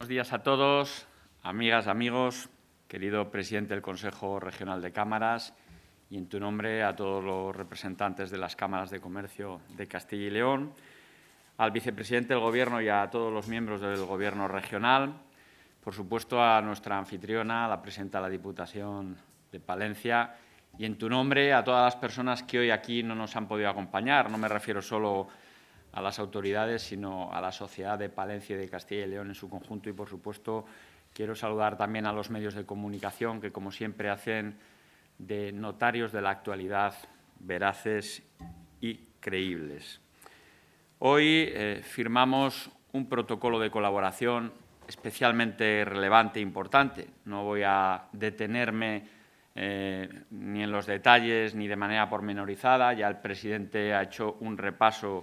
días a todos, amigas, amigos, querido presidente del Consejo Regional de Cámaras y, en tu nombre, a todos los representantes de las cámaras de comercio de Castilla y León, al vicepresidente del Gobierno y a todos los miembros del Gobierno regional, por supuesto a nuestra anfitriona, la presidenta de la Diputación de Palencia, y, en tu nombre, a todas las personas que hoy aquí no nos han podido acompañar. No me refiero solo a las autoridades, sino a la sociedad de Palencia y de Castilla y León en su conjunto. Y, por supuesto, quiero saludar también a los medios de comunicación que, como siempre, hacen de notarios de la actualidad veraces y creíbles. Hoy firmamos un protocolo de colaboración especialmente relevante e importante. No voy a detenerme ni en los detalles ni de manera pormenorizada. Ya el presidente ha hecho un repaso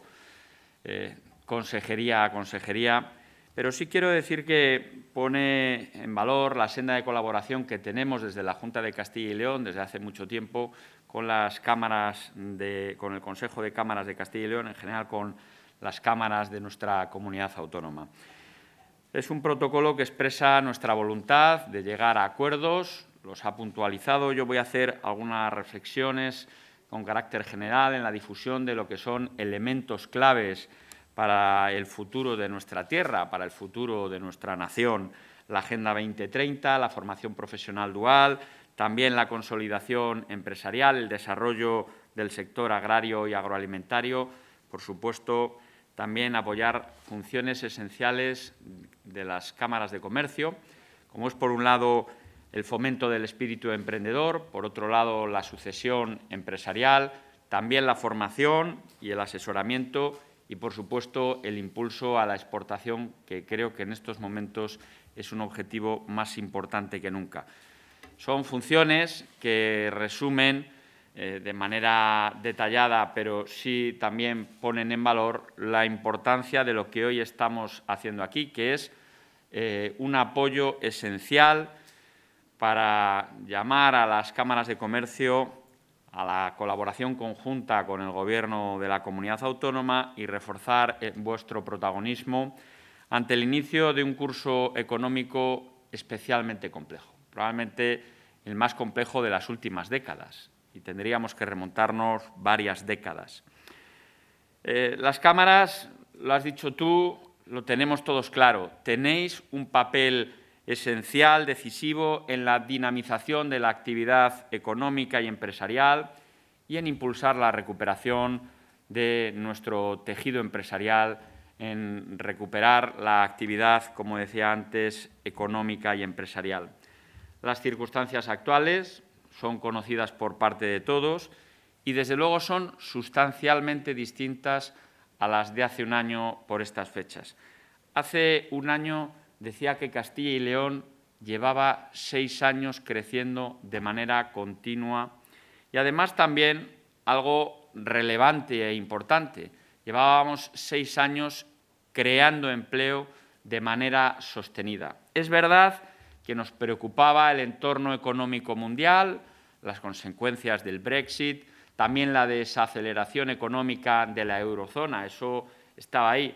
consejería a consejería, pero sí quiero decir que pone en valor la senda de colaboración que tenemos desde la Junta de Castilla y León desde hace mucho tiempo con las cámaras con el Consejo de Cámaras de Castilla y León, en general con las cámaras de nuestra comunidad autónoma. Es un protocolo que expresa nuestra voluntad de llegar a acuerdos, los ha puntualizado. Yo voy a hacer algunas reflexiones con carácter general en la difusión de lo que son elementos claves para el futuro de nuestra tierra, para el futuro de nuestra nación. La Agenda 2030, la formación profesional dual, también la consolidación empresarial, el desarrollo del sector agrario y agroalimentario, por supuesto, también apoyar funciones esenciales de las cámaras de comercio, como es, por un lado, el fomento del espíritu emprendedor, por otro lado, la sucesión empresarial, también la formación y el asesoramiento y, por supuesto, el impulso a la exportación, que creo que en estos momentos es un objetivo más importante que nunca. Son funciones que resumen de manera detallada, pero sí también ponen en valor la importancia de lo que hoy estamos haciendo aquí, que es un apoyo esencial para llamar a las cámaras de comercio a la colaboración conjunta con el Gobierno de la Comunidad Autónoma y reforzar vuestro protagonismo ante el inicio de un curso económico especialmente complejo, probablemente el más complejo de las últimas décadas, y tendríamos que remontarnos varias décadas. Las cámaras, lo has dicho tú, lo tenemos todos claro, tenéis un papel esencial, decisivo, en la dinamización de la actividad económica y empresarial y en impulsar la recuperación de nuestro tejido empresarial, en recuperar la actividad, como decía antes, económica y empresarial. Las circunstancias actuales son conocidas por parte de todos y, desde luego, son sustancialmente distintas a las de hace un año por estas fechas. Hace un año decía que Castilla y León llevaba 6 años creciendo de manera continua y, además, también algo relevante e importante. Llevábamos 6 años creando empleo de manera sostenida. Es verdad que nos preocupaba el entorno económico mundial, las consecuencias del Brexit, también la desaceleración económica de la eurozona, eso estaba ahí.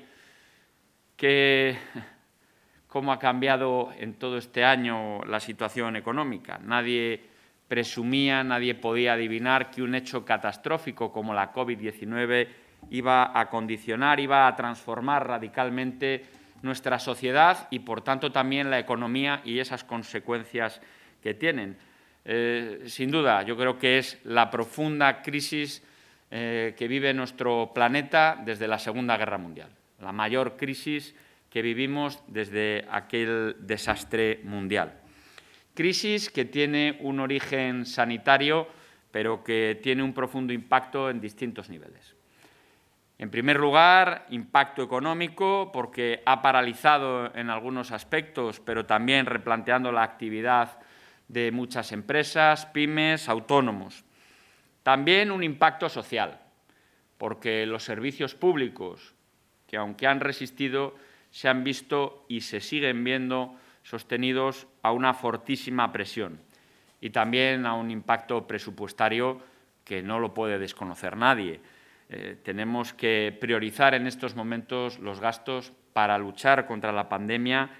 ¿Cómo ha cambiado en todo este año la situación económica? Nadie presumía, nadie podía adivinar que un hecho catastrófico como la COVID-19 iba a condicionar, iba a transformar radicalmente nuestra sociedad y, por tanto, también la economía y esas consecuencias que tienen. Sin duda, yo creo que es la profunda crisis que vive nuestro planeta desde la Segunda Guerra Mundial, la mayor crisis que vivimos desde aquel desastre mundial. Crisis que tiene un origen sanitario, pero que tiene un profundo impacto en distintos niveles. En primer lugar, impacto económico, porque ha paralizado en algunos aspectos, pero también replanteando la actividad de muchas empresas, pymes, autónomos. También un impacto social, porque los servicios públicos, que aunque han resistido, se han visto y se siguen viendo sostenidos a una fortísima presión, y también a un impacto presupuestario que no lo puede desconocer nadie. Tenemos que priorizar en estos momentos los gastos para luchar contra la pandemia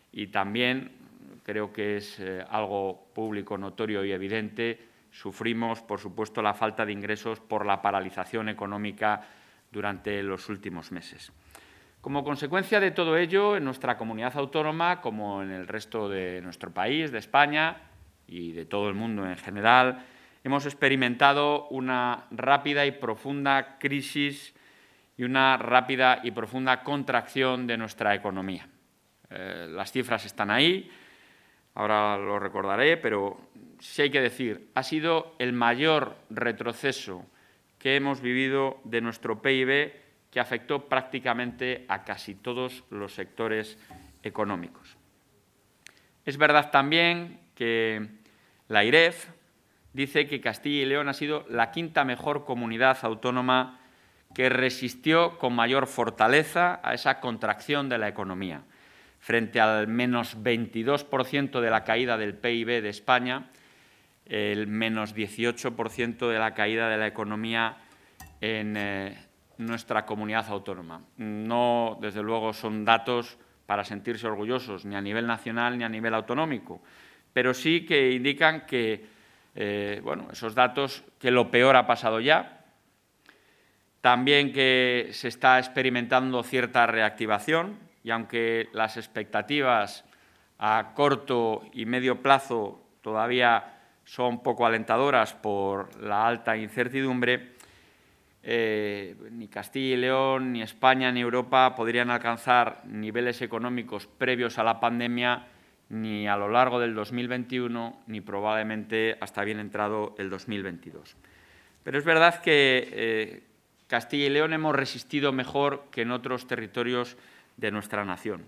y también, creo que es algo público, notorio y evidente, sufrimos, por supuesto, la falta de ingresos por la paralización económica durante los últimos meses. Como consecuencia de todo ello, en nuestra comunidad autónoma, como en el resto de nuestro país, de España y de todo el mundo en general, hemos experimentado una rápida y profunda crisis y una rápida y profunda contracción de nuestra economía. Las cifras están ahí, ahora lo recordaré, pero sí hay que decir, ha sido el mayor retroceso que hemos vivido de nuestro PIB, que afectó prácticamente a casi todos los sectores económicos. Es verdad también que la IREF dice que Castilla y León ha sido la quinta mejor comunidad autónoma que resistió con mayor fortaleza a esa contracción de la economía. Frente al menos 22% de la caída del PIB de España, el menos 18% de la caída de la economía en nuestra comunidad autónoma. No, desde luego, son datos para sentirse orgullosos, ni a nivel nacional ni a nivel autonómico, pero sí que indican que, esos datos, que lo peor ha pasado ya, también que se está experimentando cierta reactivación y aunque las expectativas a corto y medio plazo todavía son poco alentadoras por la alta incertidumbre, ni Castilla y León, ni España, ni Europa podrían alcanzar niveles económicos previos a la pandemia ni a lo largo del 2021 ni probablemente hasta bien entrado el 2022. Pero es verdad que Castilla y León hemos resistido mejor que en otros territorios de nuestra nación.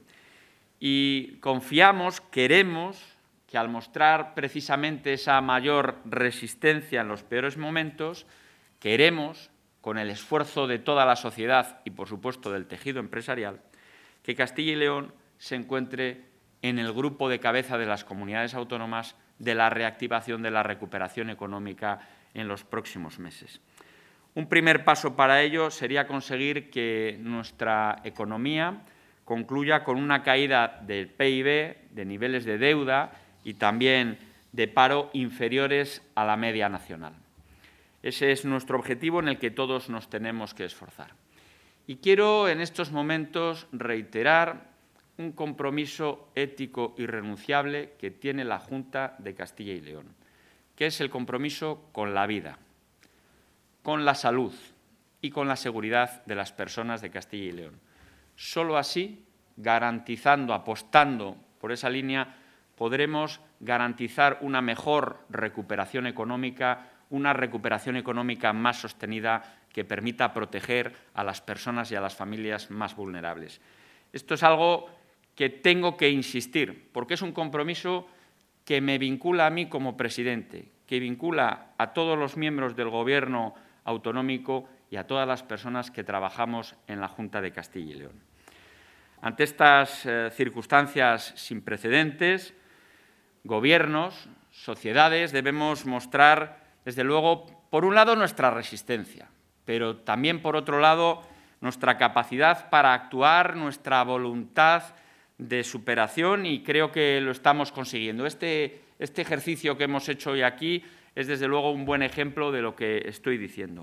Y confiamos, queremos, que al mostrar precisamente esa mayor resistencia en los peores momentos, queremos, con el esfuerzo de toda la sociedad y, por supuesto, del tejido empresarial, que Castilla y León se encuentre en el grupo de cabeza de las comunidades autónomas de la reactivación de la recuperación económica en los próximos meses. Un primer paso para ello sería conseguir que nuestra economía concluya con una caída del PIB, de niveles de deuda y también de paro inferiores a la media nacional. Ese es nuestro objetivo en el que todos nos tenemos que esforzar. Y quiero en estos momentos reiterar un compromiso ético irrenunciable que tiene la Junta de Castilla y León, que es el compromiso con la vida, con la salud y con la seguridad de las personas de Castilla y León. Solo así, garantizando, apostando por esa línea, podremos garantizar una mejor recuperación económica, una recuperación económica más sostenida que permita proteger a las personas y a las familias más vulnerables. Esto es algo que tengo que insistir, porque es un compromiso que me vincula a mí como presidente, que vincula a todos los miembros del Gobierno autonómico y a todas las personas que trabajamos en la Junta de Castilla y León. Ante estas circunstancias sin precedentes, gobiernos, sociedades, debemos mostrar, desde luego, por un lado, nuestra resistencia, pero también, por otro lado, nuestra capacidad para actuar, nuestra voluntad de superación, y creo que lo estamos consiguiendo. Este ejercicio que hemos hecho hoy aquí es, desde luego, un buen ejemplo de lo que estoy diciendo.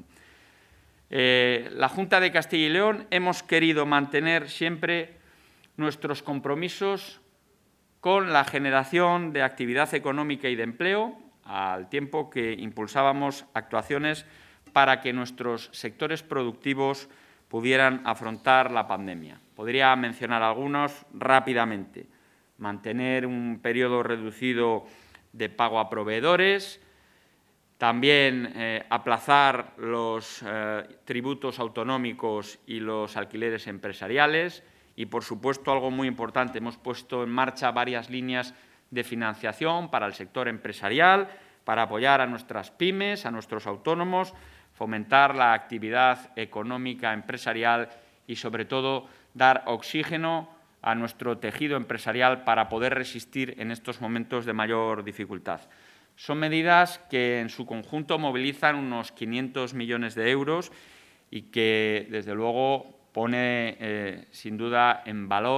La Junta de Castilla y León hemos querido mantener siempre nuestros compromisos con la generación de actividad económica y de empleo, al tiempo que impulsábamos actuaciones para que nuestros sectores productivos pudieran afrontar la pandemia. Podría mencionar algunos rápidamente. Mantener un periodo reducido de pago a proveedores, también aplazar los tributos autonómicos y los alquileres empresariales y, por supuesto, algo muy importante, hemos puesto en marcha varias líneas de financiación para el sector empresarial, para apoyar a nuestras pymes, a nuestros autónomos, fomentar la actividad económica empresarial y, sobre todo, dar oxígeno a nuestro tejido empresarial para poder resistir en estos momentos de mayor dificultad. Son medidas que, en su conjunto, movilizan unos 500 millones de euros y que, desde luego, pone sin duda en valor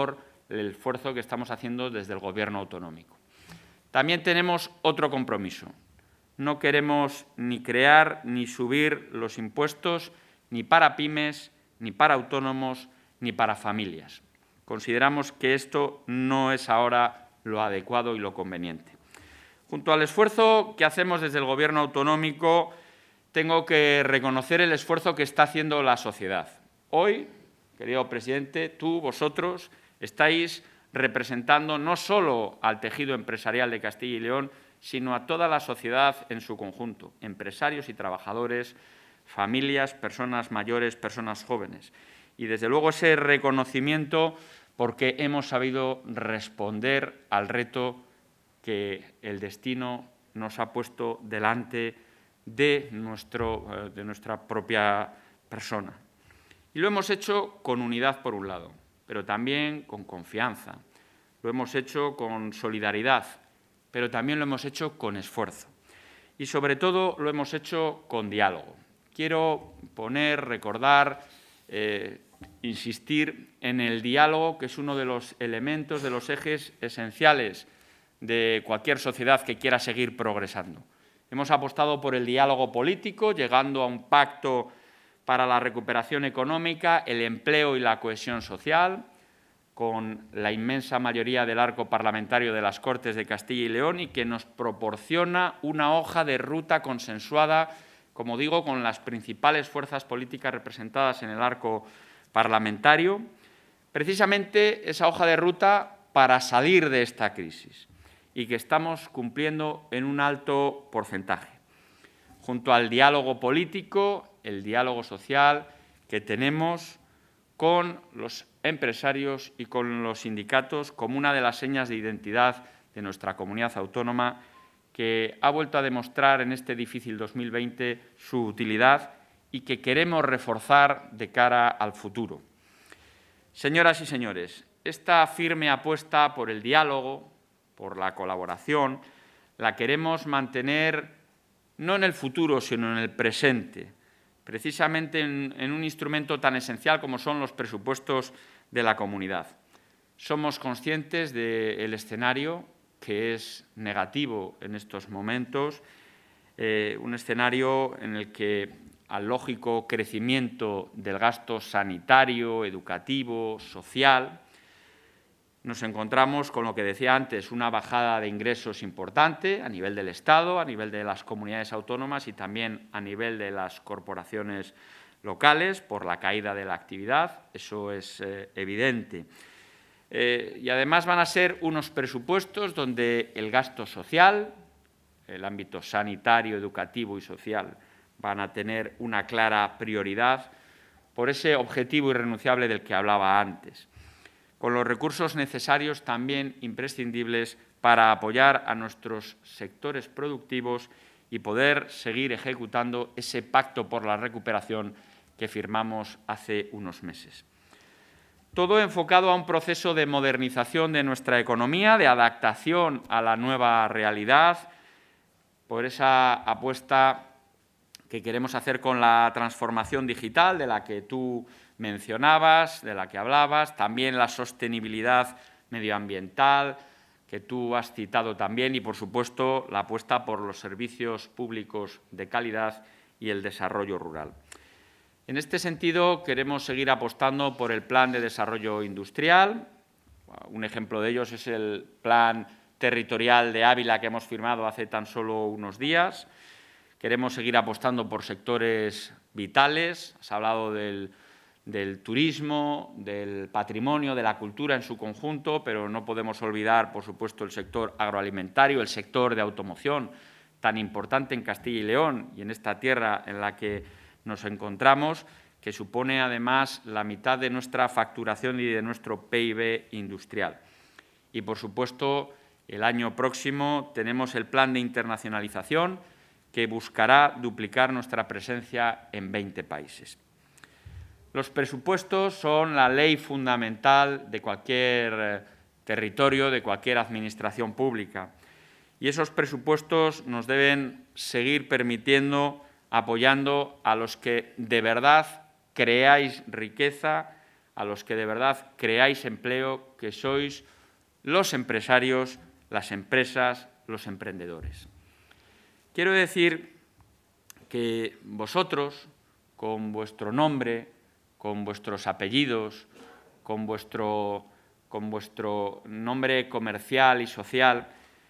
el esfuerzo que estamos haciendo desde el Gobierno autonómico. También tenemos otro compromiso. No queremos ni crear ni subir los impuestos ni para pymes, ni para autónomos, ni para familias. Consideramos que esto no es ahora lo adecuado y lo conveniente. Junto al esfuerzo que hacemos desde el Gobierno autonómico, tengo que reconocer el esfuerzo que está haciendo la sociedad. Hoy, querido presidente, tú, vosotros, estáis representando no solo al tejido empresarial de Castilla y León, sino a toda la sociedad en su conjunto, empresarios y trabajadores, familias, personas mayores, personas jóvenes. Y, desde luego, ese reconocimiento porque hemos sabido responder al reto que el destino nos ha puesto delante de nuestra propia persona. Y lo hemos hecho con unidad, por un lado, pero también con confianza. Lo hemos hecho con solidaridad, pero también lo hemos hecho con esfuerzo. Y, sobre todo, lo hemos hecho con diálogo. Quiero recordar, insistir en el diálogo, que es uno de los elementos, de los ejes esenciales de cualquier sociedad que quiera seguir progresando. Hemos apostado por el diálogo político, llegando a un pacto para la recuperación económica, el empleo y la cohesión social, con la inmensa mayoría del arco parlamentario de las Cortes de Castilla y León, y que nos proporciona una hoja de ruta consensuada, como digo, con las principales fuerzas políticas representadas en el arco parlamentario, precisamente esa hoja de ruta para salir de esta crisis, y que estamos cumpliendo en un alto porcentaje. Junto al diálogo político, el diálogo social que tenemos con los empresarios y con los sindicatos como una de las señas de identidad de nuestra comunidad autónoma, que ha vuelto a demostrar en este difícil 2020 su utilidad y que queremos reforzar de cara al futuro. Señoras y señores, esta firme apuesta por el diálogo, por la colaboración, la queremos mantener no en el futuro, sino en el presente, precisamente en un instrumento tan esencial como son los presupuestos de la comunidad. Somos conscientes del escenario que es negativo en estos momentos, un escenario en el que, al lógico crecimiento del gasto sanitario, educativo, social, nos encontramos con lo que decía antes, una bajada de ingresos importante a nivel del Estado, a nivel de las comunidades autónomas y también a nivel de las corporaciones locales por la caída de la actividad. Eso es evidente. Y además van a ser unos presupuestos donde el gasto social, el ámbito sanitario, educativo y social, van a tener una clara prioridad por ese objetivo irrenunciable del que hablaba antes, con los recursos necesarios también imprescindibles para apoyar a nuestros sectores productivos y poder seguir ejecutando ese pacto por la recuperación que firmamos hace unos meses. Todo enfocado a un proceso de modernización de nuestra economía, de adaptación a la nueva realidad, por esa apuesta que queremos hacer con la transformación digital de la que tú mencionabas, de la que hablabas, también la sostenibilidad medioambiental, que tú has citado también, y, por supuesto, la apuesta por los servicios públicos de calidad y el desarrollo rural. En este sentido, queremos seguir apostando por el Plan de Desarrollo Industrial. Un ejemplo de ellos es el Plan Territorial de Ávila que hemos firmado hace tan solo unos días. Queremos seguir apostando por sectores vitales. Has hablado del turismo, del patrimonio, de la cultura en su conjunto, pero no podemos olvidar, por supuesto, el sector agroalimentario, el sector de automoción, tan importante en Castilla y León y en esta tierra en la que nos encontramos, que supone además la mitad de nuestra facturación y de nuestro PIB industrial. Y, por supuesto, el año próximo tenemos el plan de internacionalización que buscará duplicar nuestra presencia en 20 países. Los presupuestos son la ley fundamental de cualquier territorio, de cualquier administración pública. Y esos presupuestos nos deben seguir apoyando a los que de verdad creáis riqueza, a los que de verdad creáis empleo, que sois los empresarios, las empresas, los emprendedores. Quiero decir que vosotros, con vuestro nombre, con vuestros apellidos, con vuestro nombre comercial y social,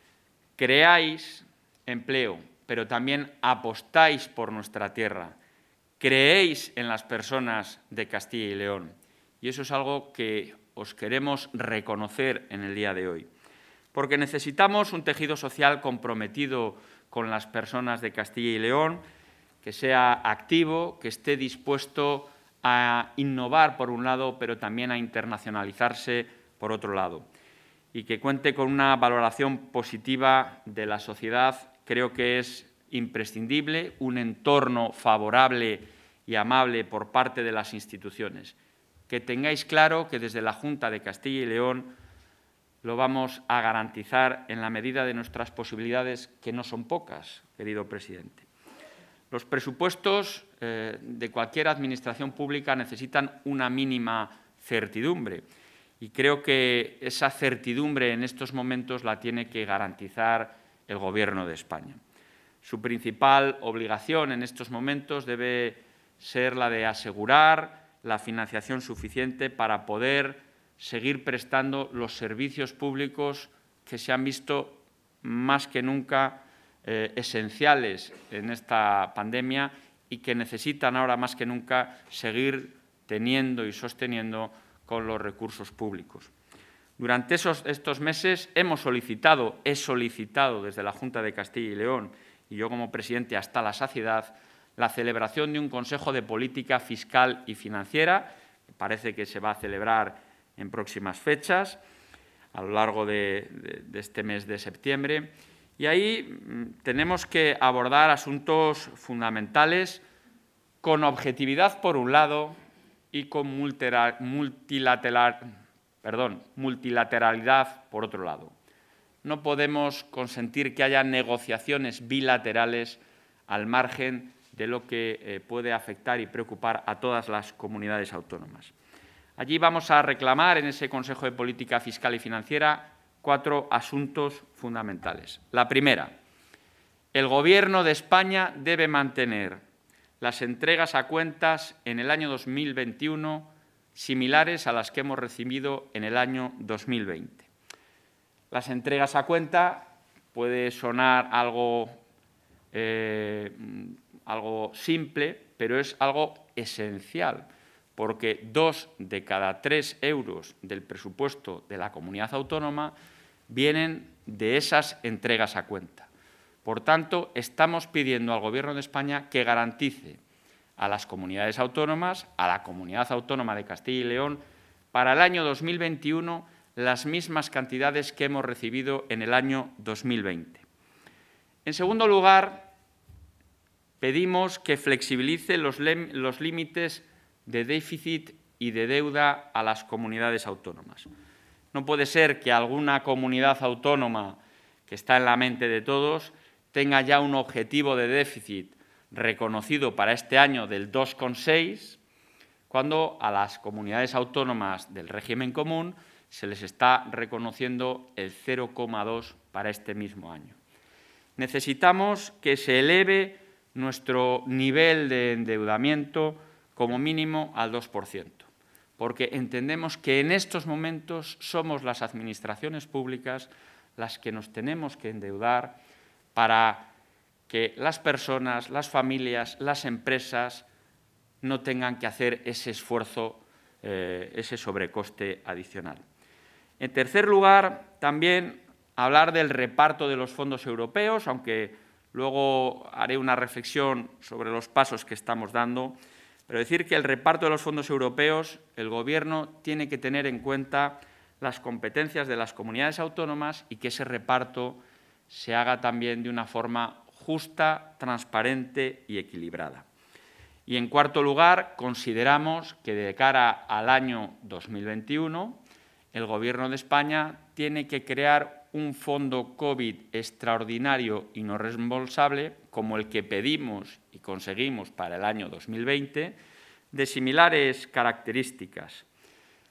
creáis empleo, pero también apostáis por nuestra tierra, creéis en las personas de Castilla y León. Y eso es algo que os queremos reconocer en el día de hoy. Porque necesitamos un tejido social comprometido con las personas de Castilla y León, que sea activo, que esté dispuesto a innovar por un lado, pero también a internacionalizarse por otro lado, y que cuente con una valoración positiva de la sociedad. Creo que es imprescindible un entorno favorable y amable por parte de las instituciones. Que tengáis claro que desde la Junta de Castilla y León lo vamos a garantizar en la medida de nuestras posibilidades, que no son pocas, querido presidente. Los presupuestos de cualquier administración pública necesitan una mínima certidumbre y creo que esa certidumbre en estos momentos la tiene que garantizar el Gobierno de España. Su principal obligación en estos momentos debe ser la de asegurar la financiación suficiente para poder seguir prestando los servicios públicos que se han visto más que nunca esenciales en esta pandemia y que necesitan ahora más que nunca seguir teniendo y sosteniendo con los recursos públicos. Durante estos meses he solicitado desde la Junta de Castilla y León, y yo como presidente hasta la saciedad, la celebración de un Consejo de Política Fiscal y Financiera, que parece que se va a celebrar en próximas fechas, a lo largo de este mes de septiembre. Y ahí tenemos que abordar asuntos fundamentales con objetividad, por un lado, y con multilateralidad, por otro lado. No podemos consentir que haya negociaciones bilaterales al margen de lo que puede afectar y preocupar a todas las comunidades autónomas. Allí vamos a reclamar en ese Consejo de Política Fiscal y Financiera 4 asuntos fundamentales. La primera, el Gobierno de España debe mantener las entregas a cuentas en el año 2021 similares a las que hemos recibido en el año 2020. Las entregas a cuenta puede sonar algo simple, pero es algo esencial, porque 2 de cada 3 euros del presupuesto de la comunidad autónoma vienen de esas entregas a cuenta. Por tanto, estamos pidiendo al Gobierno de España que garantice a las comunidades autónomas, a la Comunidad Autónoma de Castilla y León, para el año 2021 las mismas cantidades que hemos recibido en el año 2020. En segundo lugar, pedimos que flexibilice los límites de déficit y de deuda a las comunidades autónomas. No puede ser que alguna comunidad autónoma que está en la mente de todos tenga ya un objetivo de déficit reconocido para este año del 2,6, cuando a las comunidades autónomas del régimen común se les está reconociendo el 0,2 para este mismo año. Necesitamos que se eleve nuestro nivel de endeudamiento como mínimo al 2%, porque entendemos que en estos momentos somos las administraciones públicas las que nos tenemos que endeudar para que las personas, las familias, las empresas no tengan que hacer ese esfuerzo, ese sobrecoste adicional. En tercer lugar, también hablar del reparto de los fondos europeos, aunque luego haré una reflexión sobre los pasos que estamos dando, pero decir que el reparto de los fondos europeos, el Gobierno tiene que tener en cuenta las competencias de las comunidades autónomas y que ese reparto se haga también de una forma justa, transparente y equilibrada. Y, en cuarto lugar, consideramos que de cara al año 2021 el Gobierno de España tiene que crear un fondo COVID extraordinario y no reembolsable, como el que pedimos y conseguimos para el año 2020, de similares características,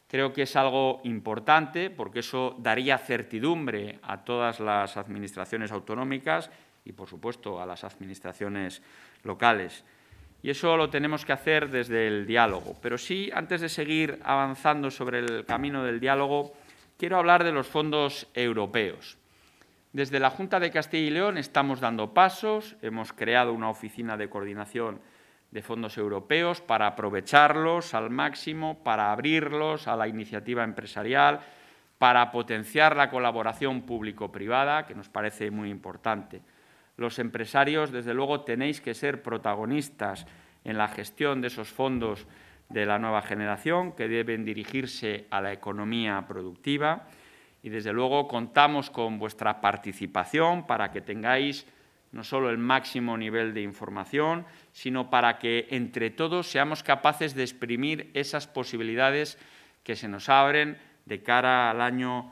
Creo que es algo importante porque eso daría certidumbre a todas las administraciones autonómicas y, por supuesto, a las administraciones locales. Y eso lo tenemos que hacer desde el diálogo. Pero sí, antes de seguir avanzando sobre el camino del diálogo, quiero hablar de los fondos europeos. Desde la Junta de Castilla y León estamos dando pasos, hemos creado una oficina de coordinación de fondos europeos para aprovecharlos al máximo, para abrirlos a la iniciativa empresarial, para potenciar la colaboración público-privada, que nos parece muy importante. Los empresarios, desde luego, tenéis que ser protagonistas en la gestión de esos fondos de la nueva generación, que deben dirigirse a la economía productiva. Y, desde luego, contamos con vuestra participación para que tengáis no solo el máximo nivel de información, sino para que, entre todos, seamos capaces de exprimir esas posibilidades que se nos abren de cara al año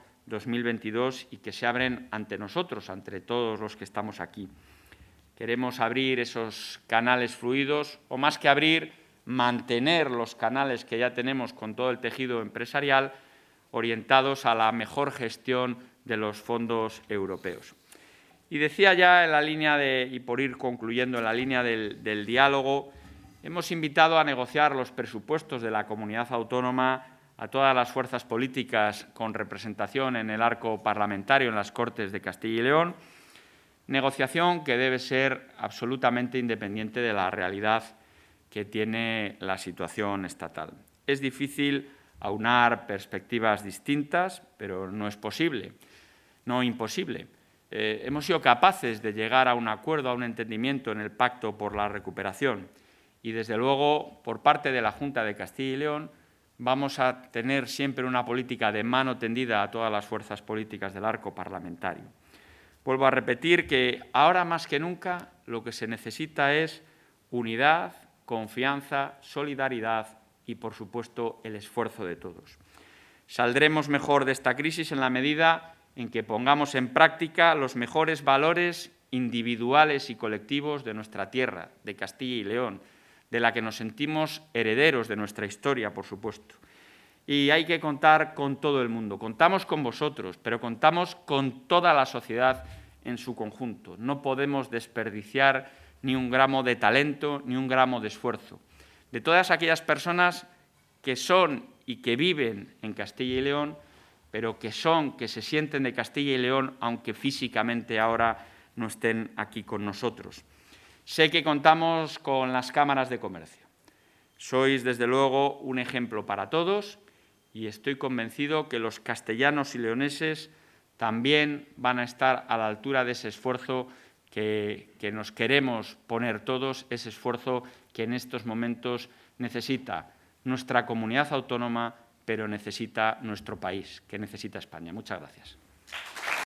2022 y que se abren ante nosotros, ante todos los que estamos aquí. Queremos abrir esos canales fluidos, o más que abrir, mantener los canales que ya tenemos con todo el tejido empresarial, orientados a la mejor gestión de los fondos europeos. Y decía ya en la línea y por ir concluyendo, en la línea del diálogo, hemos invitado a negociar los presupuestos de la comunidad autónoma a todas las fuerzas políticas con representación en el arco parlamentario en las Cortes de Castilla y León, negociación que debe ser absolutamente independiente de la realidad que tiene la situación estatal. Es difícil aunar perspectivas distintas, pero no es posible, no imposible. Hemos sido capaces de llegar a un acuerdo, a un entendimiento en el Pacto por la Recuperación y, desde luego, por parte de la Junta de Castilla y León, vamos a tener siempre una política de mano tendida a todas las fuerzas políticas del arco parlamentario. Vuelvo a repetir que ahora más que nunca lo que se necesita es unidad, confianza, solidaridad y, por supuesto, el esfuerzo de todos. Saldremos mejor de esta crisis en la medida en que pongamos en práctica los mejores valores individuales y colectivos de nuestra tierra, de Castilla y León, de la que nos sentimos herederos de nuestra historia, por supuesto. Y hay que contar con todo el mundo. Contamos con vosotros, pero contamos con toda la sociedad en su conjunto. No podemos desperdiciar ni un gramo de talento, ni un gramo de esfuerzo. De todas aquellas personas que son y que viven en Castilla y León, pero que se sienten de Castilla y León, aunque físicamente ahora no estén aquí con nosotros. Sé que contamos con las cámaras de comercio. Sois, desde luego, un ejemplo para todos y estoy convencido que los castellanos y leoneses también van a estar a la altura de ese esfuerzo que nos queremos poner todos, ese esfuerzo que en estos momentos necesita nuestra comunidad autónoma, pero necesita nuestro país, que necesita España. Muchas gracias.